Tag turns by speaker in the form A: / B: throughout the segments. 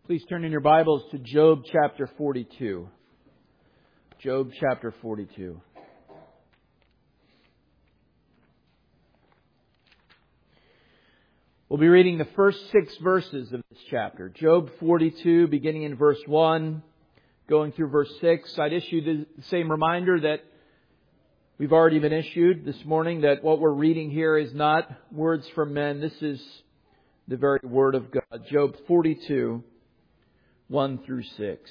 A: Please turn in your Bibles to Job chapter 42. Job chapter 42. We'll be reading the first 6 verses of this chapter. Job 42, beginning in verse 1, going through verse 6. I'd issue the same reminder that we've already been issued this morning, that what we're reading here is not words from men. This is the very Word of God. Job 42, 1 through 6.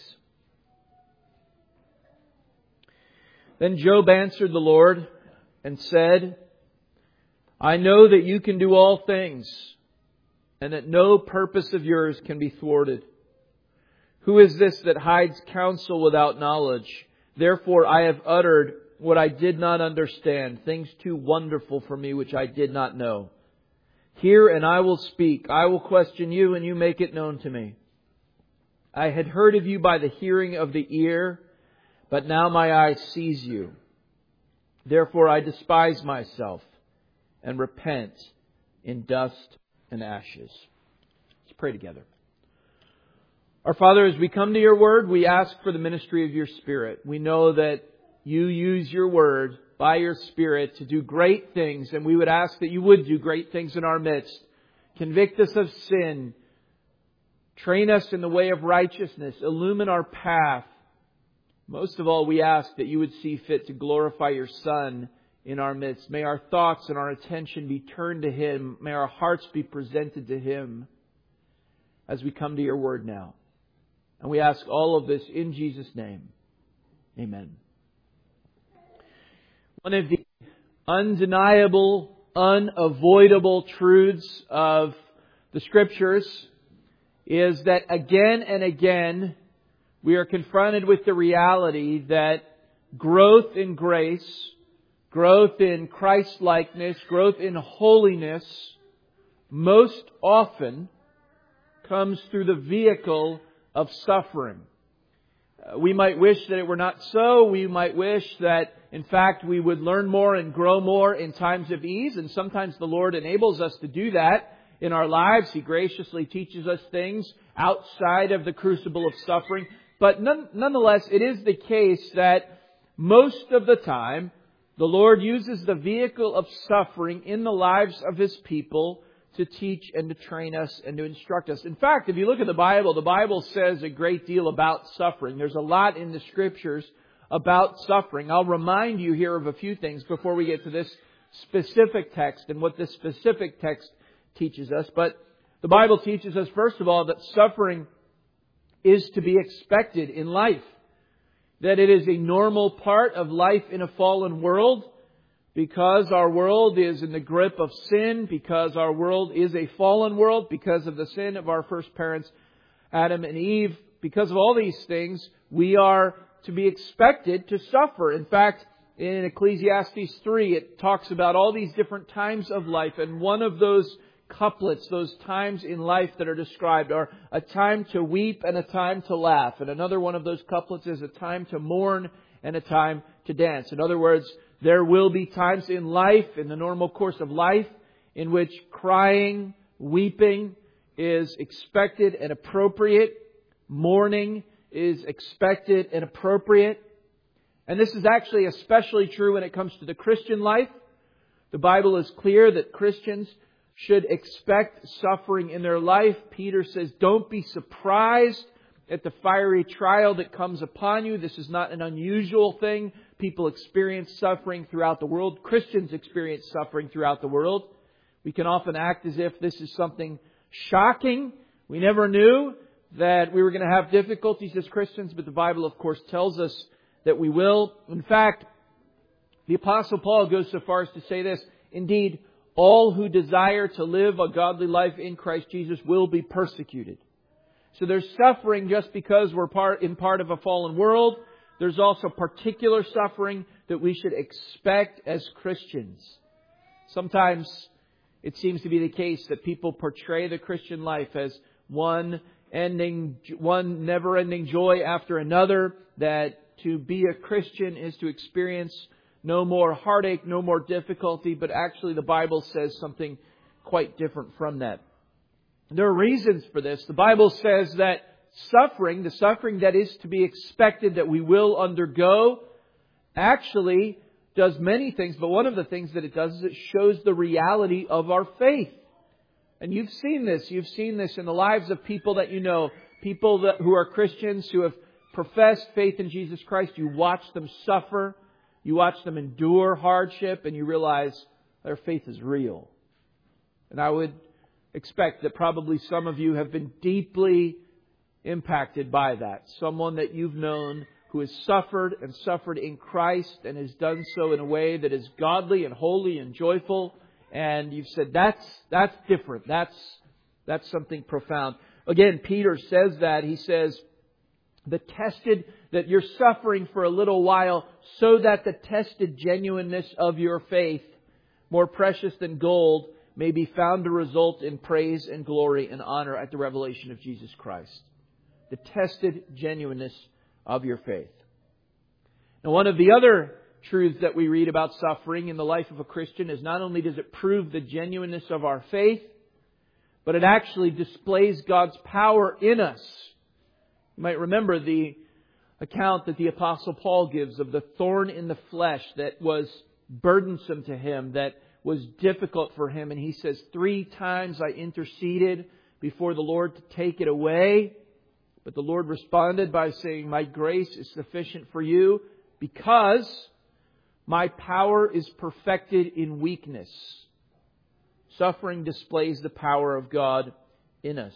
A: Then Job answered the Lord and said, I know that you can do all things, and that no purpose of yours can be thwarted. Who is this that hides counsel without knowledge? Therefore I have uttered what I did not understand, things too wonderful for me which I did not know. Hear, and I will speak. I will question you, and you make it known to me. I had heard of you by the hearing of the ear, but now my eye sees you. Therefore I despise myself and repent in dust and ashes. Let's pray together. Our Father, as we come to your Word, we ask for the ministry of your Spirit. We know that you use your Word by your Spirit to do great things, and we would ask that you would do great things in our midst. Convict us of sin. Train us in the way of righteousness. Illumine our path. Most of all, we ask that you would see fit to glorify your Son in our midst. May our thoughts and our attention be turned to Him. May our hearts be presented to Him as we come to your Word now. And we ask all of this in Jesus' name. Amen. One of the undeniable, unavoidable truths of the Scriptures is that again and again we are confronted with the reality that growth in grace, growth in Christ-likeness, growth in holiness most often comes through the vehicle of suffering. We might wish that it were not so. We might wish that, in fact, we would learn more and grow more in times of ease. And sometimes the Lord enables us to do that in our lives. He graciously teaches us things outside of the crucible of suffering. But nonetheless, it is the case that most of the time, the Lord uses the vehicle of suffering in the lives of His people to teach and to train us and to instruct us. In fact, if you look at the Bible says a great deal about suffering. There's a lot in the Scriptures about suffering. I'll remind you here of a few things before we get to this specific text and what this specific text teaches us. But the Bible teaches us, first of all, that suffering is to be expected in life. That it is a normal part of life in a fallen world. Because our world is in the grip of sin, because our world is a fallen world, because of the sin of our first parents, Adam and Eve, because of all these things, we are to be expected to suffer. In fact, in Ecclesiastes 3, it talks about all these different times of life, and one of those couplets, those times in life that are described, are a time to weep and a time to laugh. And another one of those couplets is a time to mourn and a time to dance. In other words, there will be times in life, in the normal course of life, in which crying, weeping is expected and appropriate. Mourning is expected and appropriate. And this is actually especially true when it comes to the Christian life. The Bible is clear that Christians should expect suffering in their life. Peter says, don't be surprised at the fiery trial that comes upon you. This is not an unusual thing. People experience suffering throughout the world. Christians experience suffering throughout the world. We can often act as if this is something shocking. We never knew that we were going to have difficulties as Christians, but the Bible, of course, tells us that we will. In fact, the Apostle Paul goes so far as to say this, indeed, all who desire to live a godly life in Christ Jesus will be persecuted. So there's suffering just because we're part of a fallen world. There's also particular suffering that we should expect as Christians. Sometimes it seems to be the case that people portray the Christian life as one never-ending joy after another, that to be a Christian is to experience no more heartache, no more difficulty, but actually the Bible says something quite different from that. There are reasons for this. The Bible says that suffering, the suffering that is to be expected that we will undergo, actually does many things, but one of the things that it does is it shows the reality of our faith. And you've seen this. You've seen this in the lives of people that you know, people who are Christians, who have professed faith in Jesus Christ. You watch them suffer. You watch them endure hardship, and you realize their faith is real. And I would expect that probably some of you have been deeply impacted by that. Someone that you've known who has suffered and suffered in Christ and has done so in a way that is godly and holy and joyful. And you've said, that's different. That's something profound. Again, Peter says that. He says, that you're suffering for a little while so that the tested genuineness of your faith, more precious than gold, may be found to result in praise and glory and honor at the revelation of Jesus Christ. The tested genuineness of your faith. Now, one of the other truths that we read about suffering in the life of a Christian is not only does it prove the genuineness of our faith, but it actually displays God's power in us. You might remember the account that the Apostle Paul gives of the thorn in the flesh that was burdensome to him, that was difficult for him. And he says, 3 times I interceded before the Lord to take it away. But the Lord responded by saying, my grace is sufficient for you because my power is perfected in weakness. Suffering displays the power of God in us.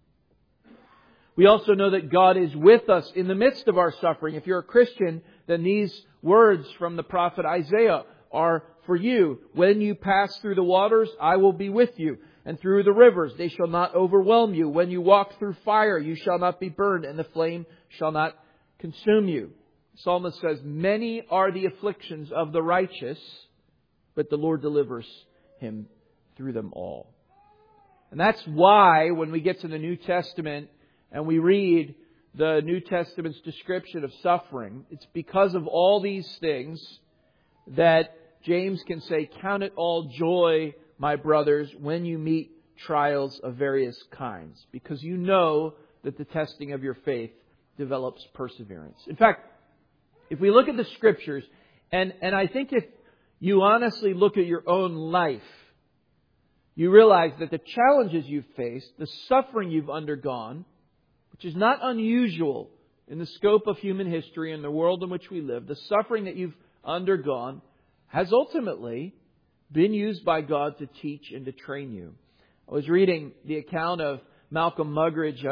A: We also know that God is with us in the midst of our suffering. If you're a Christian, then these words from the prophet Isaiah are for you. When you pass through the waters, I will be with you. And through the rivers, they shall not overwhelm you. When you walk through fire, you shall not be burned, and the flame shall not consume you. The psalmist says, many are the afflictions of the righteous, but the Lord delivers him through them all. And that's why when we get to the New Testament and we read the New Testament's description of suffering, it's because of all these things that James can say, count it all joy, my brothers, when you meet trials of various kinds, because you know that the testing of your faith develops perseverance. In fact, if we look at the Scriptures, and I think if you honestly look at your own life, you realize that the challenges you've faced, the suffering you've undergone, which is not unusual in the scope of human history and the world in which we live, the suffering that you've undergone has ultimately been used by God to teach and to train you. I was reading the account of Malcolm Muggeridge,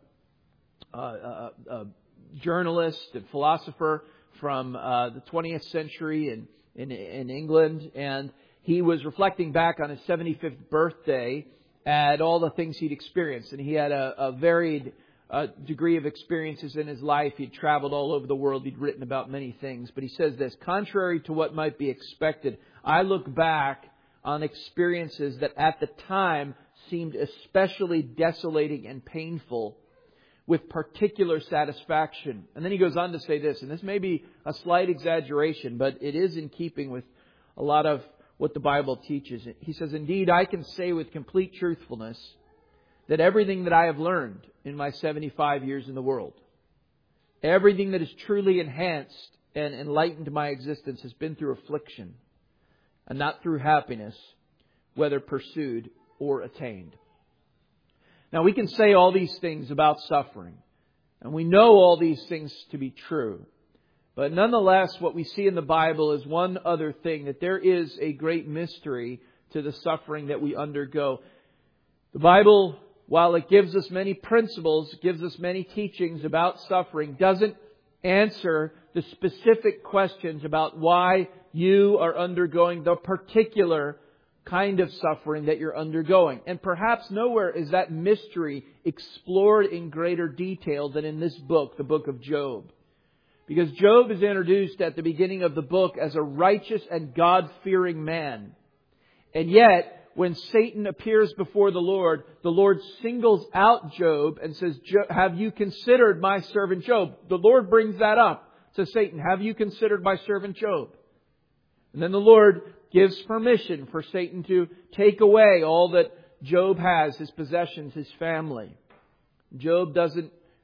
A: a journalist and philosopher from the 20th century in England, and he was reflecting back on his 75th birthday at all the things he'd experienced. And he had a varied degree of experiences in his life. He'd traveled all over the world. He'd written about many things. But he says this, contrary to what might be expected, I look back on experiences that at the time seemed especially desolating and painful with particular satisfaction. And then he goes on to say this, and this may be a slight exaggeration, but it is in keeping with a lot of what the Bible teaches. He says, indeed, I can say with complete truthfulness that everything that I have learned in my 75 years in the world, everything that has truly enhanced and enlightened my existence has been through affliction and not through happiness, whether pursued or attained. Now, we can say all these things about suffering, and we know all these things to be true. But nonetheless, what we see in the Bible is one other thing, that there is a great mystery to the suffering that we undergo. The Bible, while it gives us many principles, gives us many teachings about suffering, doesn't answer the specific questions about why you are undergoing the particular kind of suffering that you're undergoing. And perhaps nowhere is that mystery explored in greater detail than in this book, the book of Job. Because Job is introduced at the beginning of the book as a righteous and God-fearing man. And yet, when Satan appears before the Lord singles out Job and says, have you considered my servant Job? The Lord brings that up to Satan. Have you considered my servant Job? And then the Lord gives permission for Satan to take away all that Job has, his possessions, his family. Job doesn't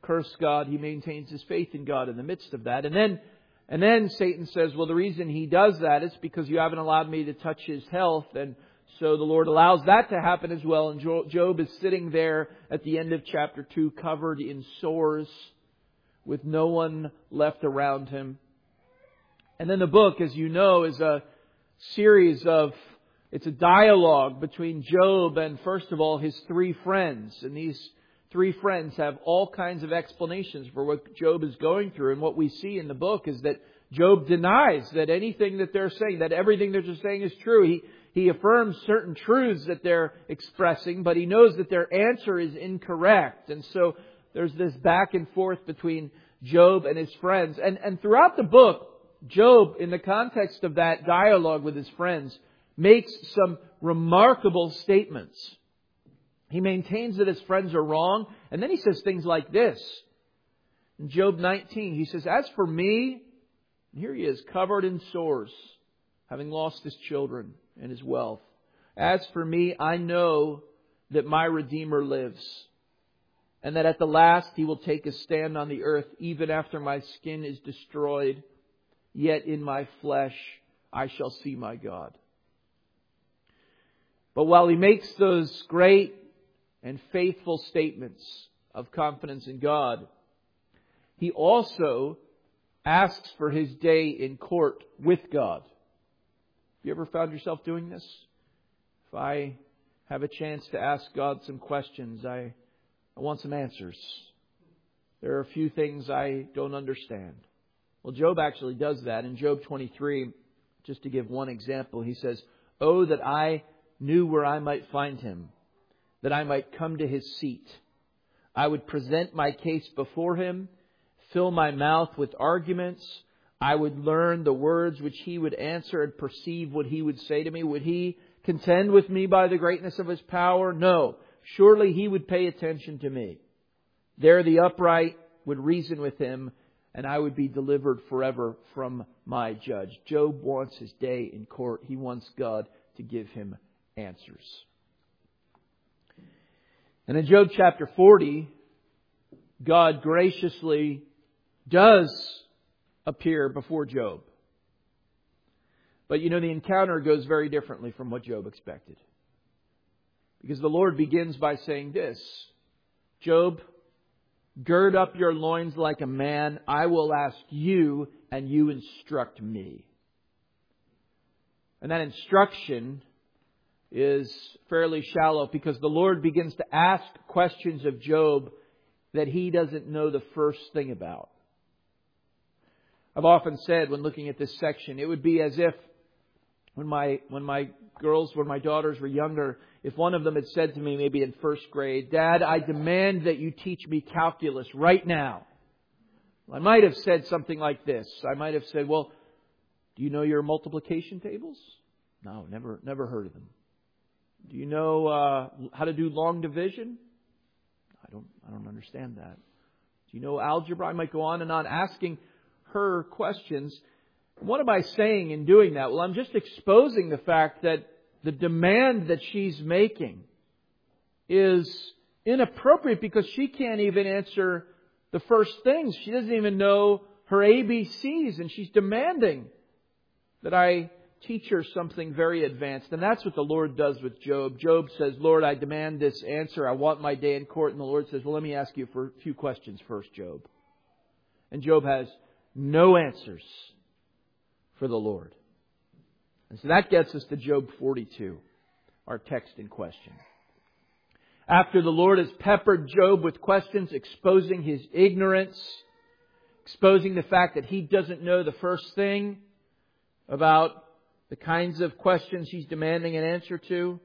A: curse God. He maintains his faith in God in the midst of that. And then Satan says, well, the reason he does that is because you haven't allowed me to touch his health. And so the Lord allows that to happen as well. And Job is sitting there at the end of chapter 2, covered in sores, with no one left around him. And then the book, as you know, is a series of, it's a dialogue between Job and, first of all, his three friends. And these three friends have all kinds of explanations for what Job is going through. And what we see in the book is that Job denies that anything that they're saying, that everything they're just saying is true. He affirms certain truths that they're expressing, but he knows that their answer is incorrect. And so there's this back and forth between Job and his friends. And throughout the book, Job, in the context of that dialogue with his friends, makes some remarkable statements. He maintains that his friends are wrong, and then he says things like this. In Job 19, he says, as for me, and here he is, covered in sores, having lost his children and his wealth. As for me, I know that my Redeemer lives, and that at the last he will take his stand on the earth, even after my skin is destroyed. Yet in my flesh I shall see my God. But while he makes those great and faithful statements of confidence in God, he also asks for his day in court with God. Have you ever found yourself doing this? If I have a chance to ask God some questions, I want some answers. There are a few things I don't understand. Well, Job actually does that. In Job 23, just to give one example, he says, oh, that I knew where I might find him, that I might come to his seat. I would present my case before him, fill my mouth with arguments. I would learn the words which he would answer and perceive what he would say to me. Would he contend with me by the greatness of his power? No. Surely he would pay attention to me. There the upright would reason with him, and I would be delivered forever from my judge. Job wants his day in court. He wants God to give him answers. And in Job chapter 40, God graciously does appear before Job. But you know, the encounter goes very differently from what Job expected. Because the Lord begins by saying this, Job, gird up your loins like a man. I will ask you, and you instruct me. And that instruction is fairly shallow because the Lord begins to ask questions of Job that he doesn't know the first thing about. I've often said when looking at this section, it would be as if when my daughters were younger, if one of them had said to me, maybe in first grade, Dad, I demand that you teach me calculus right now. I might have said something like this. I might have said, well, do you know your multiplication tables? No, never heard of them. Do you know how to do long division? I don't understand that. Do you know algebra? I might go on and on asking her questions. What am I saying in doing that? Well, I'm just exposing the fact that the demand that she's making is inappropriate because she can't even answer the first things. She doesn't even know her ABCs, and she's demanding that I teach her something very advanced. And that's what the Lord does with Job. Job says, Lord, I demand this answer. I want my day in court. And the Lord says, well, let me ask you for a few questions first, Job. And Job has no answers for the Lord. And so that gets us to Job 42, our text in question. After the Lord has peppered Job with questions, exposing his ignorance, exposing the fact that he doesn't know the first thing about the kinds of questions he's demanding an answer to,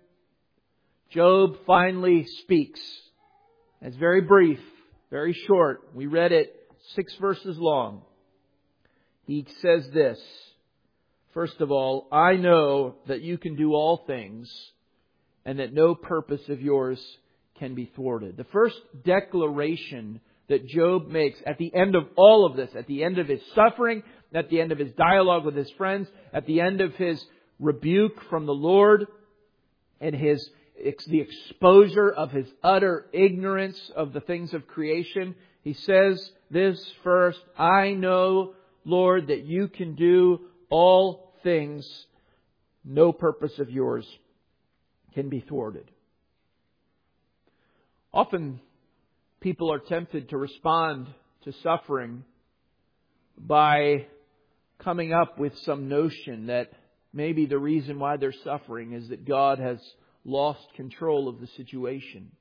A: Job finally speaks. It's very brief, very short. We read it 6 verses long. He says this, first of all, I know that you can do all things and that no purpose of yours can be thwarted. The first declaration that Job makes at the end of all of this, at the end of his suffering, at the end of his dialogue with his friends, at the end of his rebuke from the Lord, and the exposure of his utter ignorance of the things of creation, He says this first, I know, Lord, that you can do all things. No purpose of yours can be thwarted. Often people are tempted to respond to suffering by coming up with some notion that maybe the reason why they're suffering is that God has lost control of the situation.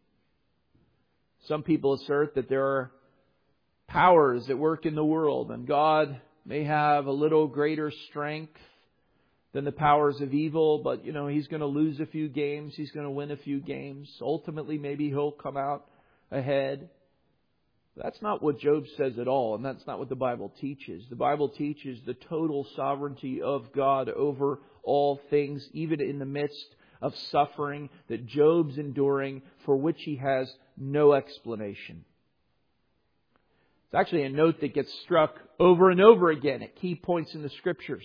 A: Some people assert that there are powers that work in the world, and God may have a little greater strength than the powers of evil, but He's going to lose a few games, He's going to win a few games. Ultimately, maybe He'll come out ahead. That's not what Job says at all, and that's not what the Bible teaches. The Bible teaches the total sovereignty of God over all things, even in the midst of suffering that Job's enduring, for which he has no explanation. It's actually a note that gets struck over and over again at key points in the Scriptures.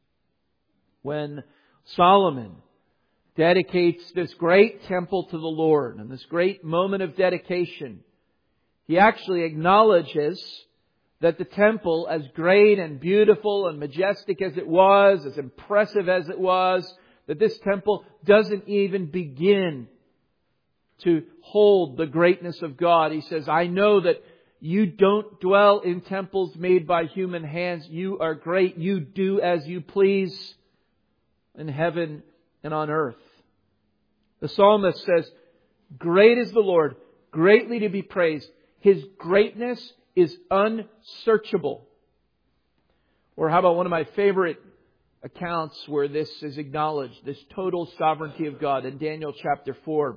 A: When Solomon dedicates this great temple to the Lord, and this great moment of dedication, he actually acknowledges that the temple, as great and beautiful and majestic as it was, as impressive as it was, that this temple doesn't even begin to hold the greatness of God. He says, I know that you don't dwell in temples made by human hands. You are great. You do as you please in heaven and on earth. The psalmist says, great is the Lord, greatly to be praised. His greatness is unsearchable. Or how about one of my favorite accounts where this is acknowledged, this total sovereignty of God in Daniel chapter 4.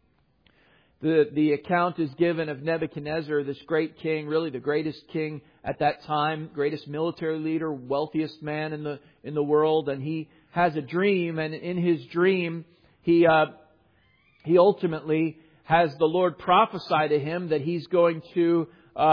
A: The account is given of Nebuchadnezzar, this great king, really the greatest king at that time, greatest military leader, wealthiest man in the world, and he has a dream, and in his dream he ultimately has the Lord prophesy to him that he's going to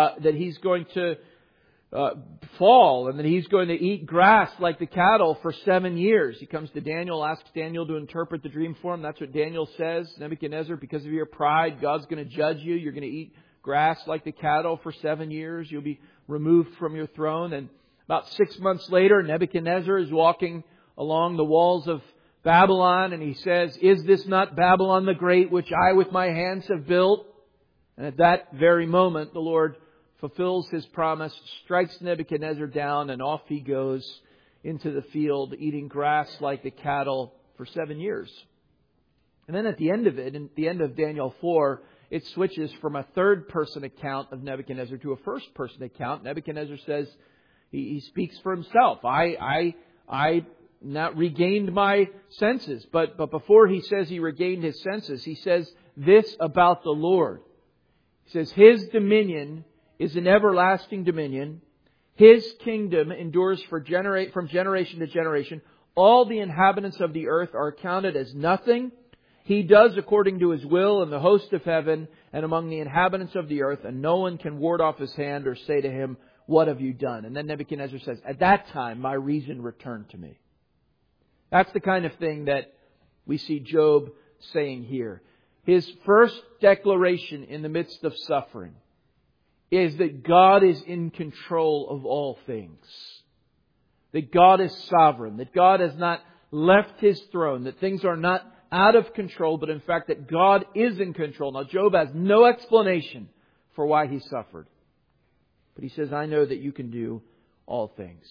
A: fall, and that he's going to eat grass like the cattle for 7 years. He comes to Daniel, asks Daniel to interpret the dream for him. That's what Daniel says. Nebuchadnezzar, because of your pride, God's going to judge you. You're going to eat grass like the cattle for 7 years. You'll be removed from your throne. And about 6 months later, Nebuchadnezzar is walking along the walls of Babylon, and he says, is this not Babylon the Great, which I with my hands have built? And at that very moment, the Lord fulfills His promise, strikes Nebuchadnezzar down, and off he goes into the field, eating grass like the cattle for 7 years. And then at the end of it, at the end of Daniel 4, it switches from a third-person account of Nebuchadnezzar to a first-person account. Nebuchadnezzar says, he speaks for himself. I not regained my senses. But before he says he regained his senses, he says this about the Lord. He says, His dominion is an everlasting dominion. His kingdom endures from generation to generation. All the inhabitants of the earth are counted as nothing. He does according to His will in the host of heaven and among the inhabitants of the earth, and no one can ward off His hand or say to Him, what have you done? And then Nebuchadnezzar says, at that time my reason returned to me. That's the kind of thing that we see Job saying here. His first declaration in the midst of suffering is that God is in control of all things. That God is sovereign. That God has not left His throne. That things are not out of control, but in fact that God is in control. Now Job has no explanation for why he suffered. But he says, I know that you can do all things.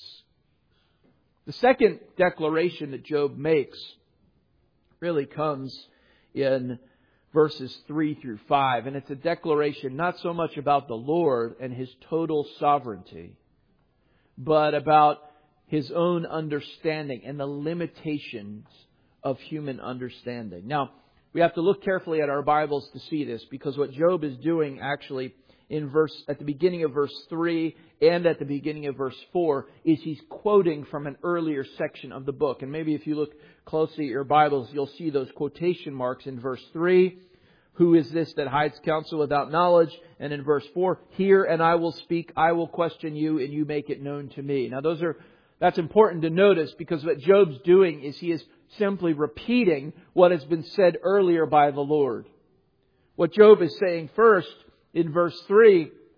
A: The second declaration that Job makes really comes in verses 3 through 5. And it's a declaration not so much about the Lord and His total sovereignty, but about His own understanding and the limitations of human understanding. Now, we have to look carefully at our Bibles to see this, because what Job is doing actually at the beginning of verse 3 and at the beginning of verse 4 is he's quoting from an earlier section of the book. And maybe if you look closely at your Bibles, you'll see those quotation marks in verse 3. Who is this that hides counsel without knowledge? And in verse 4, hear and I will speak, I will question you and you make it known to me. Now that's important to notice, because what Job's doing is he is simply repeating what has been said earlier by the Lord. What Job is saying first in verse 3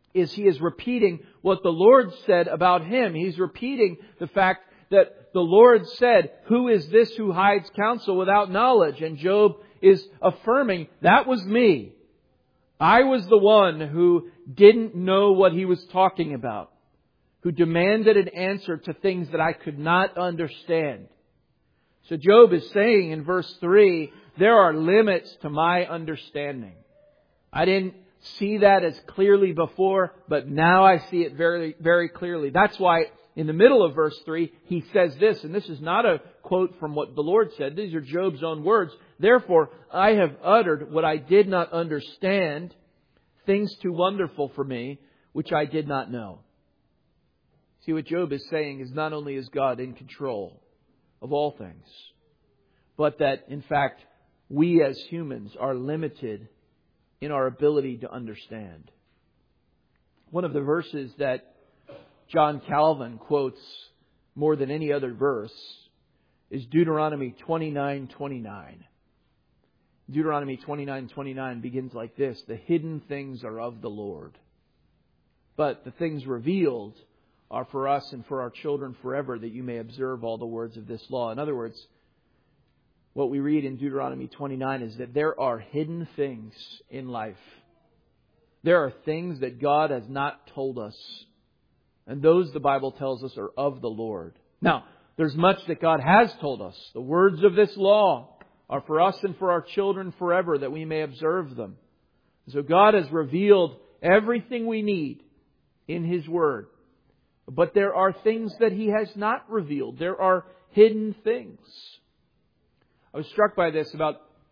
A: is he is repeating what the Lord said about him. He's repeating the fact that the Lord said, "Who is this who hides counsel without knowledge?" And Job is affirming, that was me. I was the one who didn't know what he was talking about, who demanded an answer to things that I could not understand. So Job is saying in verse 3, there are limits to my understanding. I didn't see that as clearly before, but now I see it very, very clearly. That's why in the middle of verse 3, he says this, and this is not a quote from what the Lord said. These are Job's own words. Therefore, I have uttered what I did not understand, things too wonderful for me, which I did not know. See, what Job is saying is not only is God in control of all things, but that, in fact, we as humans are limited in our ability to understand. One of the verses that John Calvin quotes more than any other verse is Deuteronomy 29:29. Deuteronomy 29:29 begins like this: the hidden things are of the Lord, but the things revealed are for us and for our children forever, that you may observe all the words of this law. In other words, what we read in Deuteronomy 29 is that there are hidden things in life. There are things that God has not told us. And those, the Bible tells us, are of the Lord. Now, there's much that God has told us. The words of this law are for us and for our children forever, that we may observe them. So God has revealed everything we need in His Word. But there are things that He has not revealed. There are hidden things. I was struck by this about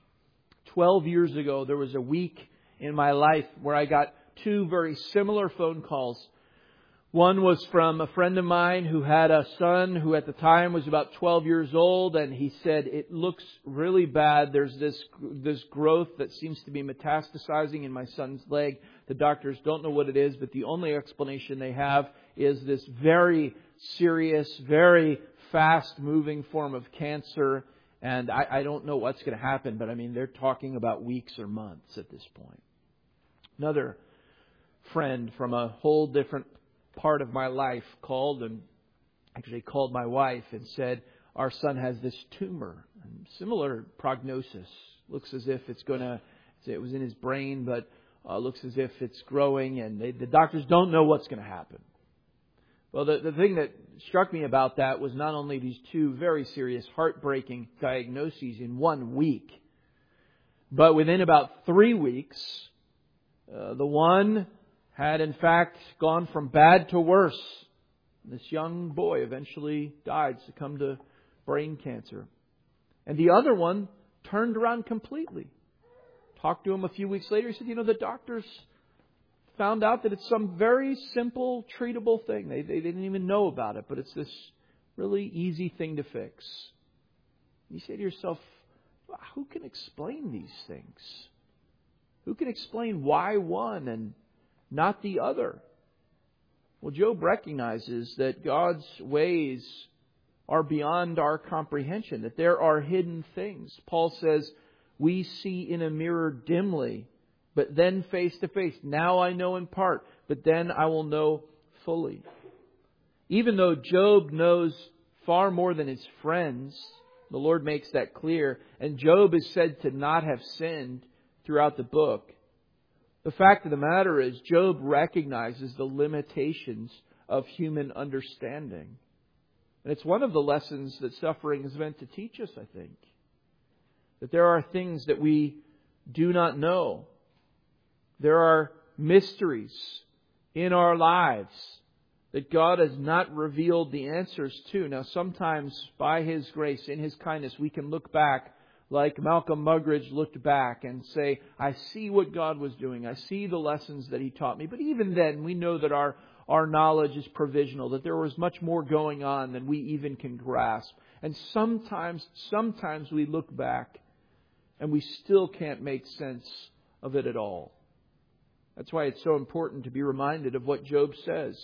A: 12 years ago. There was a week in my life where I got two very similar phone calls. One was from a friend of mine who had a son who at the time was about 12 years old, and he said, it looks really bad. There's this growth that seems to be metastasizing in my son's leg. The doctors don't know what it is, but the only explanation they have is this very serious, very fast-moving form of cancer. And I don't know what's going to happen, but I mean, they're talking about weeks or months at this point. Another friend from a whole different part of my life called my wife and said, our son has this tumor. Similar prognosis. Looks as if it was in his brain, but looks as if it's growing, and the doctors don't know what's going to happen. Well, the thing that struck me about that was not only these two very serious, heartbreaking diagnoses in 1 week, but within about 3 weeks, the one had in fact gone from bad to worse. This young boy eventually died, succumbed to brain cancer. And the other one turned around completely. Talked to him a few weeks later. He said, the doctors found out that it's some very simple, treatable thing. They didn't even know about it, but it's this really easy thing to fix. You say to yourself, who can explain these things? Who can explain why one and not the other? Well, Job recognizes that God's ways are beyond our comprehension, that there are hidden things. Paul says, we see in a mirror dimly, but then face to face. Now I know in part, but then I will know fully. Even though Job knows far more than his friends, the Lord makes that clear, and Job is said to not have sinned throughout the book. The fact of the matter is, Job recognizes the limitations of human understanding. And it's one of the lessons that suffering is meant to teach us, I think. That there are things that we do not know. There are mysteries in our lives that God has not revealed the answers to. Now, sometimes by His grace, in His kindness, we can look back like Malcolm Muggeridge looked back and say, I see what God was doing. I see the lessons that He taught me. But even then, we know that our knowledge is provisional, that there was much more going on than we even can grasp. And sometimes we look back and we still can't make sense of it at all. That's why it's so important to be reminded of what Job says.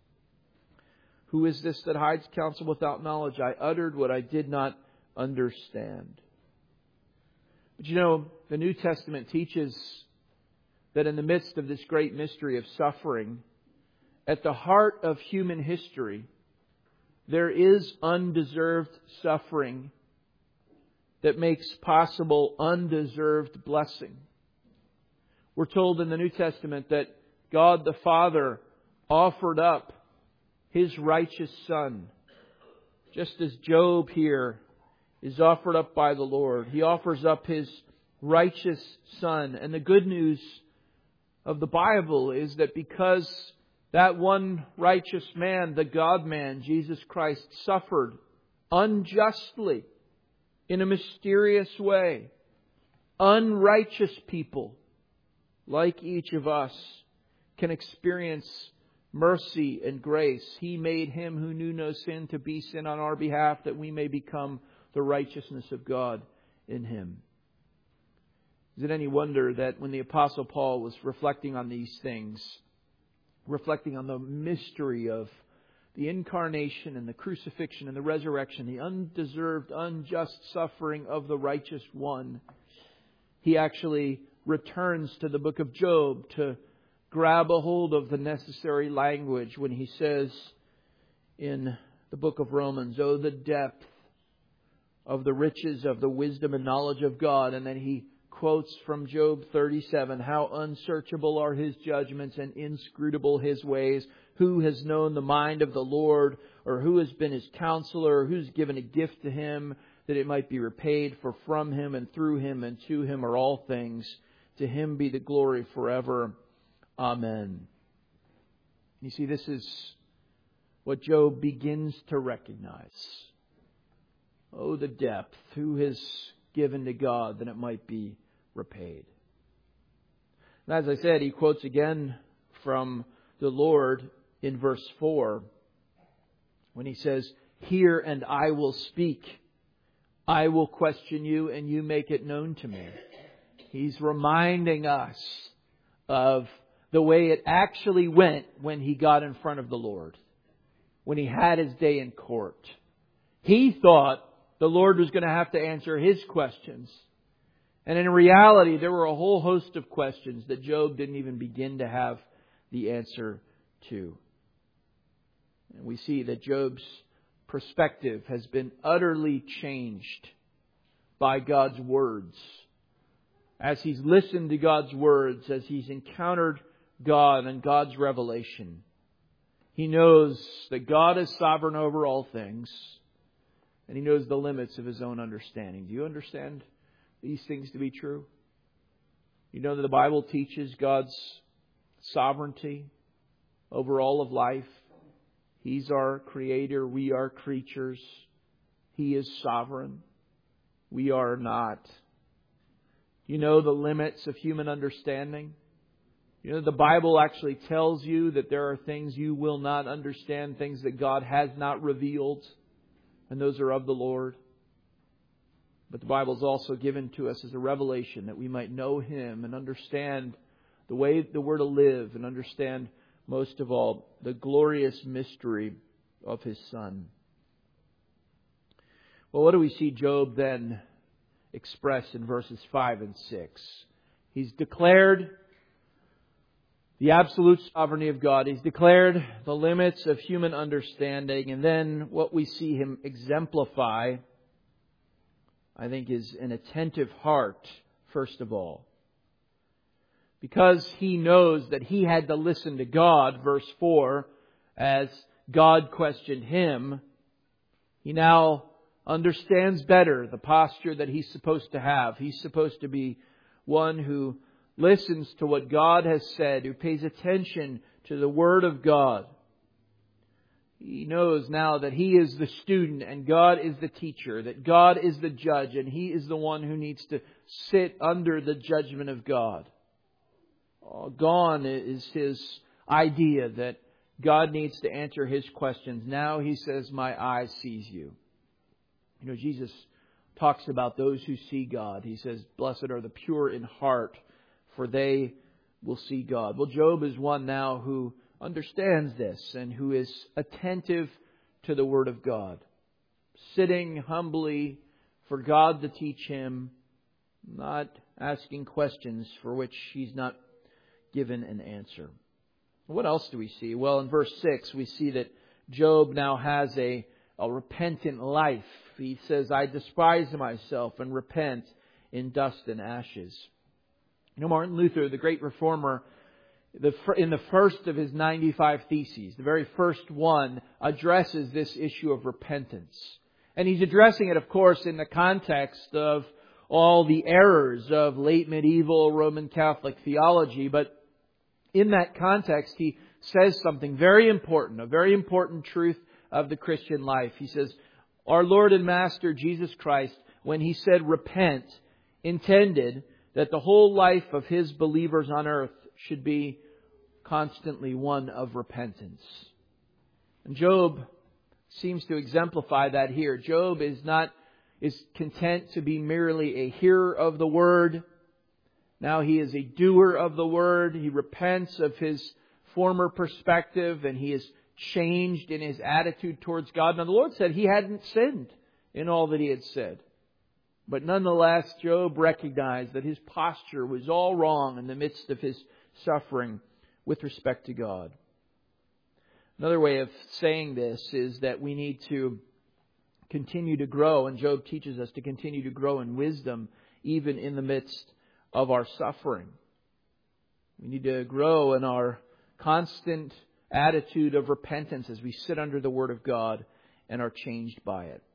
A: Who is this that hides counsel without knowledge? I uttered what I did not understand. But the New Testament teaches that in the midst of this great mystery of suffering, at the heart of human history, there is undeserved suffering that makes possible undeserved blessing. We're told in the New Testament that God the Father offered up His righteous Son, just as Job here is offered up by the Lord. He offers up His righteous Son. And the good news of the Bible is that because that one righteous man, the God-man, Jesus Christ, suffered unjustly in a mysterious way, unrighteous people, like each of us, can experience mercy and grace. He made Him who knew no sin to be sin on our behalf, that we may become the righteousness of God in Him. Is it any wonder that when the Apostle Paul was reflecting on these things, reflecting on the mystery of the incarnation and the crucifixion and the resurrection, the undeserved, unjust suffering of the righteous one, he actually returns to the book of Job to grab a hold of the necessary language when he says in the book of Romans, "Oh, the depth of the riches of the wisdom and knowledge of God." And then he quotes from Job 37, "How unsearchable are His judgments and inscrutable His ways. Who has known the mind of the Lord? Or who has been His counselor? Or who's given a gift to Him that it might be repaid? For from Him and through Him and to Him are all things. To Him be the glory forever. Amen." You see, this is what Job begins to recognize. Oh, the depth. Who has given to God that it might be repaid? And as I said, he quotes again from the Lord in verse 4 when He says, "Hear and I will speak. I will question you and you make it known to me." He's reminding us of the way it actually went when he got in front of the Lord, when he had his day in court. He thought the Lord was going to have to answer his questions. And in reality, there were a whole host of questions that Job didn't even begin to have the answer to. And we see that Job's perspective has been utterly changed by God's words. As he's listened to God's words, as he's encountered God and God's revelation, he knows that God is sovereign over all things, and he knows the limits of his own understanding. Do you understand these things to be true? You know that the Bible teaches God's sovereignty over all of life. He's our Creator. We are creatures. He is sovereign. We are not. You know the limits of human understanding. You know the Bible actually tells you that there are things you will not understand, things that God has not revealed, and those are of the Lord. But the Bible is also given to us as a revelation that we might know Him and understand the way that we're to live, and understand, most of all, the glorious mystery of His Son. Well, what do we see Job then express in verses 5 and 6? He's declared the absolute sovereignty of God. He's declared the limits of human understanding. And then what we see him exemplify, I think, is an attentive heart, first of all. Because he knows that he had to listen to God, verse 4, as God questioned him, he now understands better the posture that he's supposed to have. He's supposed to be one who listens to what God has said, who pays attention to the Word of God. He knows now that he is the student and God is the teacher, that God is the judge and he is the one who needs to sit under the judgment of God. Gone is his idea that God needs to answer his questions. Now he says, "My eye sees you." You know, Jesus talks about those who see God. He says, "Blessed are the pure in heart, for they will see God." Well, Job is one now who understands this and who is attentive to the Word of God, sitting humbly for God to teach him, not asking questions for which he's not given an answer. What else do we see? Well, in verse 6, we see that Job now has a repentant life. He says, I despise myself and repent in dust and ashes. Martin Luther, the great reformer, in the first of his 95 Theses, the very first one, addresses this issue of repentance. And he's addressing it, of course, in the context of all the errors of late medieval Roman Catholic theology. But in that context, he says something very important, a very important truth of the Christian life. He says, our Lord and Master Jesus Christ, when He said repent, intended that the whole life of His believers on earth should be constantly one of repentance. And Job seems to exemplify that here. Job is content to be merely a hearer of the Word. Now he is a doer of the Word. He repents of his former perspective and he is changed in his attitude towards God. Now the Lord said he hadn't sinned in all that he had said. But nonetheless, Job recognized that his posture was all wrong in the midst of his suffering with respect to God. Another way of saying this is that we need to continue to grow, and Job teaches us to continue to grow in wisdom even in the midst of our suffering. We need to grow in our constant attitude of repentance as we sit under the Word of God and are changed by it.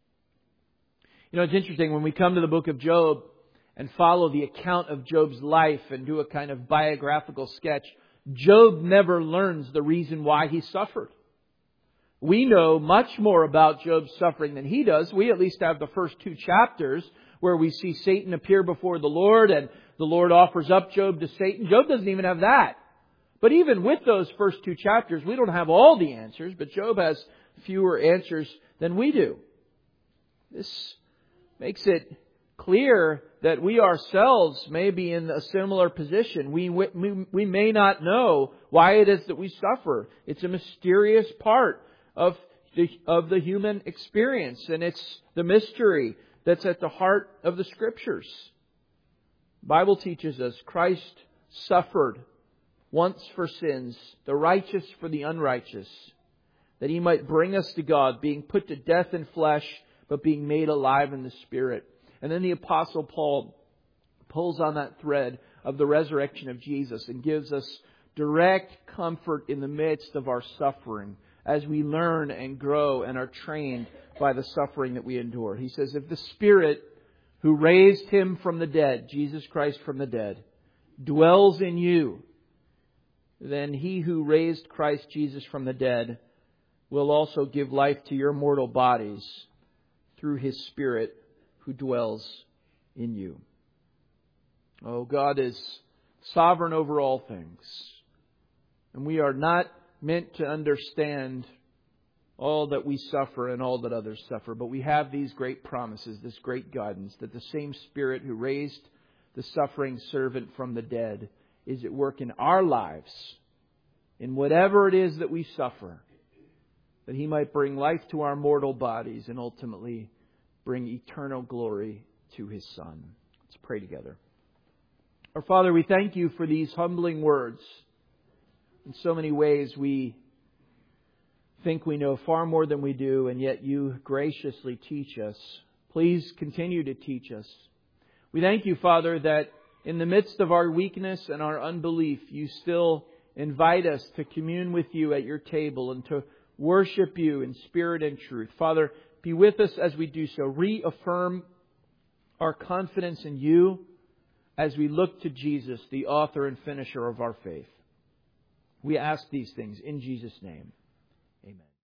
A: It's interesting when we come to the book of Job and follow the account of Job's life and do a kind of biographical sketch, Job never learns the reason why he suffered. We know much more about Job's suffering than he does. We at least have the first 2 chapters where we see Satan appear before the Lord and the Lord offers up Job to Satan. Job doesn't even have that. But even with those first 2 chapters, we don't have all the answers, but Job has fewer answers than we do. This makes it clear that we ourselves may be in a similar position. We may not know why it is that we suffer. It's a mysterious part of the human experience, and it's the mystery that's at the heart of the Scriptures. The Bible teaches us Christ suffered once for sins, the righteous for the unrighteous, that He might bring us to God, being put to death in flesh, but being made alive in the Spirit. And then the Apostle Paul pulls on that thread of the resurrection of Jesus and gives us direct comfort in the midst of our suffering as we learn and grow and are trained by the suffering that we endure. He says, if the Spirit who raised Him from the dead, Jesus Christ from the dead, dwells in you, then He who raised Christ Jesus from the dead will also give life to your mortal bodies through His Spirit who dwells in you. Oh, God is sovereign over all things. And we are not meant to understand all that we suffer and all that others suffer. But we have these great promises, this great guidance, that the same Spirit who raised the suffering servant from the dead is at work in our lives, in whatever it is that we suffer, that He might bring life to our mortal bodies and ultimately bring eternal glory to His Son. Let's pray together. Our Father, we thank You for these humbling words. In so many ways we think we know far more than we do, and yet You graciously teach us. Please continue to teach us. We thank You, Father, that in the midst of our weakness and our unbelief, You still invite us to commune with You at Your table and to worship You in spirit and truth. Father, be with us as we do so. Reaffirm our confidence in You as we look to Jesus, the author and finisher of our faith. We ask these things in Jesus' name. Amen.